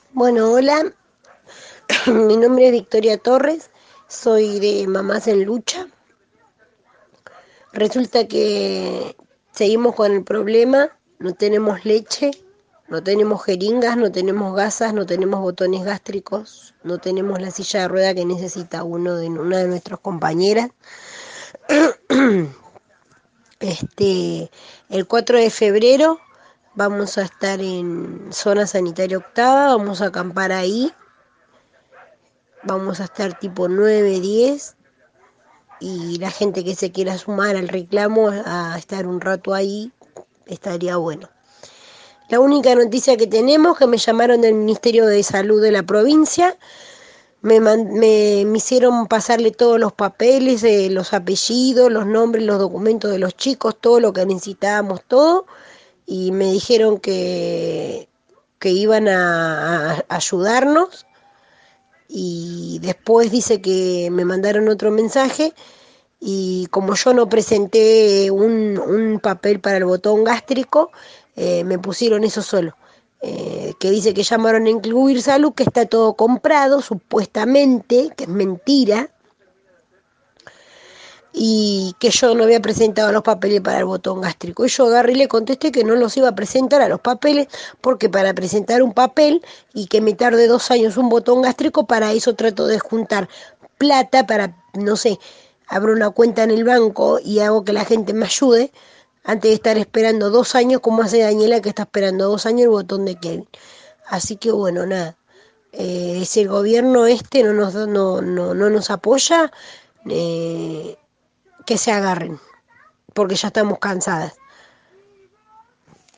Bueno, hola, mi nombre es Victoria Torres, soy de Mamás en Lucha. Resulta que seguimos con el problema, no tenemos leche, no tenemos jeringas, no tenemos gasas, no tenemos botones gástricos, no tenemos la silla de rueda que necesita una de nuestras compañeras. El 4 de febrero vamos a estar en zona sanitaria octava, vamos a acampar ahí, vamos a estar tipo 9, 10 y la gente que se quiera sumar al reclamo a estar un rato ahí estaría bueno. La única noticia que tenemos que me llamaron del Ministerio de Salud de la provincia, me hicieron pasarle todos los papeles, los apellidos, los nombres, los documentos de los chicos, todo lo que necesitábamos, todo, y me dijeron que iban a ayudarnos y después dice que me mandaron otro mensaje y como yo no presenté un papel para el botón gástrico, me pusieron eso solo. Que dice que llamaron a incluir salud, que está todo comprado, supuestamente, que es mentira, y que yo no había presentado los papeles para el botón gástrico. Y yo agarré y le contesté que no los iba a presentar a los papeles, porque para presentar un papel y que me tarde 2 años un botón gástrico, para eso trato de juntar plata para, no sé, abro una cuenta en el banco y hago que la gente me ayude, antes de estar esperando 2 años, como hace Daniela, que está esperando 2 años el botón de Kevin. Así que bueno, nada. Si el gobierno no nos apoya, que se agarren, porque ya estamos cansadas.